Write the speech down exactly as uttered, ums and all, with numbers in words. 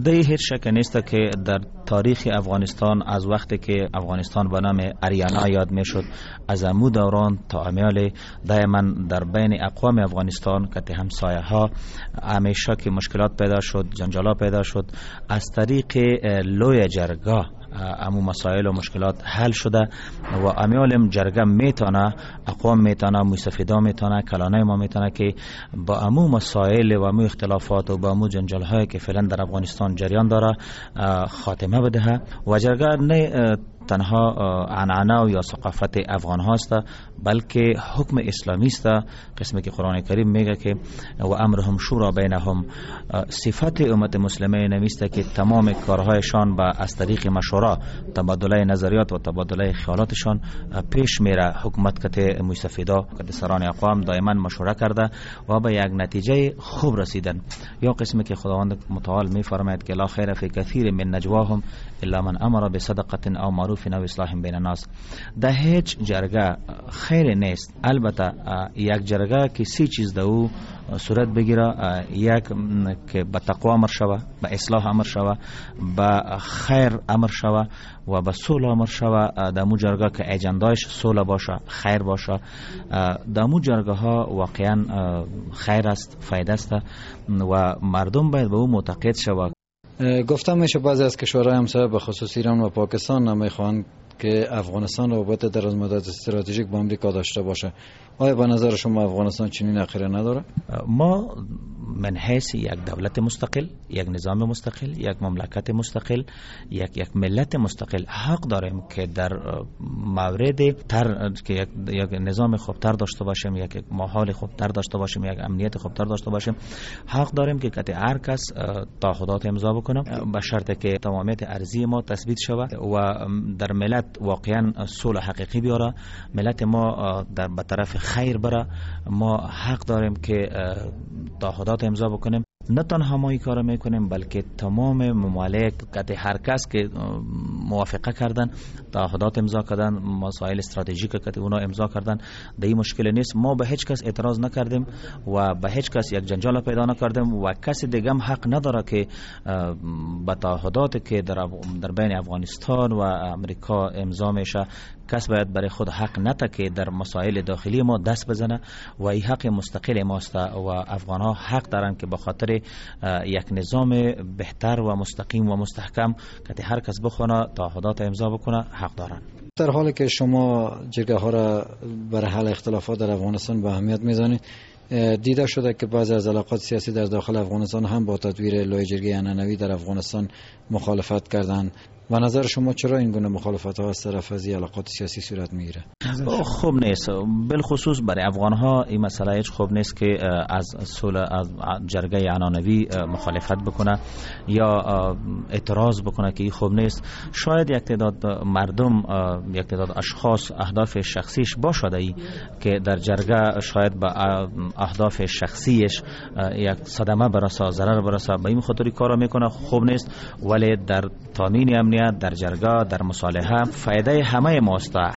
ده هیچ شک نیست که در تاریخ افغانستان از وقتی که افغانستان به نام آریانا یاد میشد، از امو دوران تا امیال دائما در بین اقوام افغانستان که همسایه ها همیشه که مشکلات پیدا شد، جنجالا پیدا شد، از طریق لوی جرگاه امو مسائل و مشکلات حل شده و امیالم جرگه میتونه، اقوام میتونه، موسفیدا میتونه، کلانه ما میتونه که با امو مسائل و امو اختلافات و با امو جنجال هایی که فعلا در افغانستان جریان داره خاتمه بده. و جرگه نه تنها عنعنه یا ثقافت افغان هاست، بلکه حکم اسلامی است، قسمی که قرآن کریم میگه که و امرهم شورا بینهم. صفت امت مسلمه نمیسته که تمام کارهایشان با از طریق مشوره، تبادله نظریات و تبادله خیالاتشان پیش میره. حکومت کته مستفیدا کته سران اقوام دائما مشوره کرده و به یک نتیجه خوب رسیدن. یا قسمی که خداوند متعال میفرماید که لا خیر فی کثیر من نجواهم الا من امر بصدقه او معروف او اصلاح بین الناس. ده هیچ جرگه خیر نیست، البته یک جرگه که سی چیز ده او صورت بگیره، یک که به تقوا امر شوه، به اصلاح امر شوه، به خیر امر شوه و به صلح امر شوه. دمو جرگه که اجندایش صلح باشه، خیر باشه، دمو جرگه ها واقعا خیر است، فایده است و مردم باید به او معتقد شوه. گفتم میشه بعضی از کشورهای همسایه به خصوص ایران و پاکستان نمیخوان که افغانستان روابط دراز مدت استراتژیک با امریکا داشته باشه. آیا به نظر شما افغانستان چنین اخیره نداره؟ ما من حیث یک دولت مستقل، یک نظام مستقل، یک مملکت مستقل، یک یک ملت مستقل حق داریم که در مورد تر که یک, یک نظام خوبتر داشته باشیم، یک, یک ماحول خوبتر داشته باشیم، یک امنیت خوبتر داشته باشیم. حق داریم که کتی هر کس تعهدات امضا بکنه به شرطی که تمامیت ارضی ما تثبیت شود و در ملت واقعا صلح حقیقی بیاره، ملت ما در به طرف خیر بره. ما حق داریم که تعهدات امضا بکنیم. نه تنها ما این کار میکنیم بلکه تمام ممالک که هر کس که موافقه کردن، تعهدات امضا کردن، مسائل استراتژیک که اونا امضا کردن، در این مشکل نیست. ما به هیچ کس اعتراض نکردیم و به هیچ کس یک جنجال پیدا نکردیم و کسی دیگه هم حق نداره که به تعهدات که در در بین افغانستان و امریکا امضا میشه، کس باید برای خود حق نته که در مسائل داخلی ما دست بزنه و این حق مستقل ماست و افغان ها حق دارن که به خاطر یک نظام بهتر و مستقیم و مستحکم که هر کس بخونه تعهدات امضا بکنه حق دارن. در حالی که شما جرگه ها را برای حل اختلافات در افغانستان به اهمیت میزنید، دیده شده که بعضی از علاقات سیاسی در داخل افغانستان هم با تدویر لوی جرگه عنعنوی در افغانستان مخالفت کردند. و نظر شما چرا این گونه مخالفت ها از طرف از این علاقات سیاسی صورت میگیره؟ خوب نیست، بالخصوص برای افغان ها این مسئله هیچ خوب نیست که از صلح از جرگه عنعنوی مخالفت بکنه یا اعتراض بکنه که این خوب نیست. شاید یک تعداد مردم، یک تعداد اشخاص اهداف شخصیش باشه ای که در جرگه شاید به اهداف شخصیش یک صدمه برسه، ضرر برسه، به این خاطر کارا میکنه. خوب نیست، ولی در تامین امنیت در جرگه، در مصالحه فایده همه ماست.